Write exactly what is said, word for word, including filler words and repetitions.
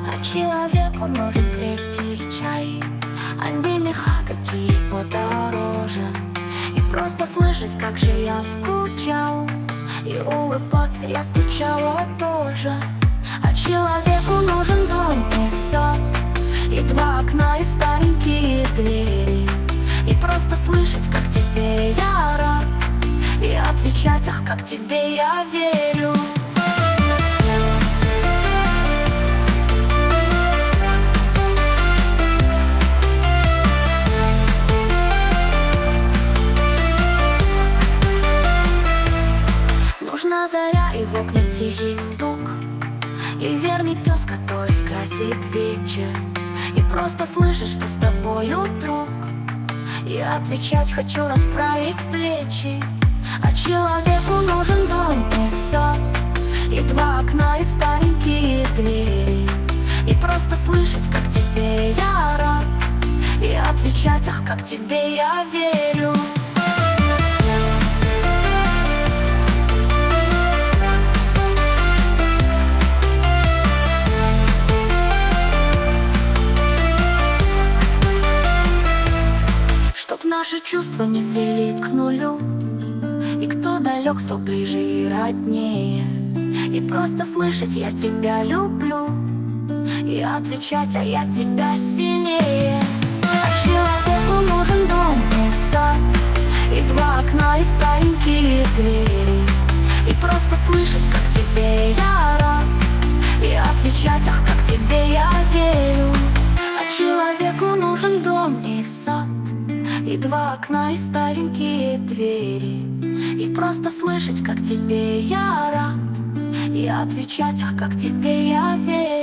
А человеку нужен крепкий чай, а не меха какие подороже. И просто слышать, как же я скучал, и улыбаться я скучала тоже. А человеку нужен дом и сад, и два окна, и старенькие двери. И просто слышать, как тебе я рад, и отвечать, ах, как тебе я верю. Нужна заря и в окна тихий стук, и верный пес, который скрасит вечер. И просто слышать, что с тобою друг, и отвечать хочу расправить плечи. А человеку нужен дом и сад, и два окна, и старенькие двери. И просто слышать, как тебе я рад, и отвечать, ах, как тебе я верю. Чтоб наши чувства не свели к нулю, и кто далек, стал ближе и роднее. И просто слышать я тебя люблю, и отвечать, а я тебя сильнее. А человеку нужен дом и сад, и два окна, и старенькие двери. И просто слышать, как тебе я рад, и отвечать, ах, как тебе я верю. А человеку нужен дом и сад, и два окна, и старенькие двери. И просто слышать, как тебе я рад, и отвечать, ах, как тебе я верю.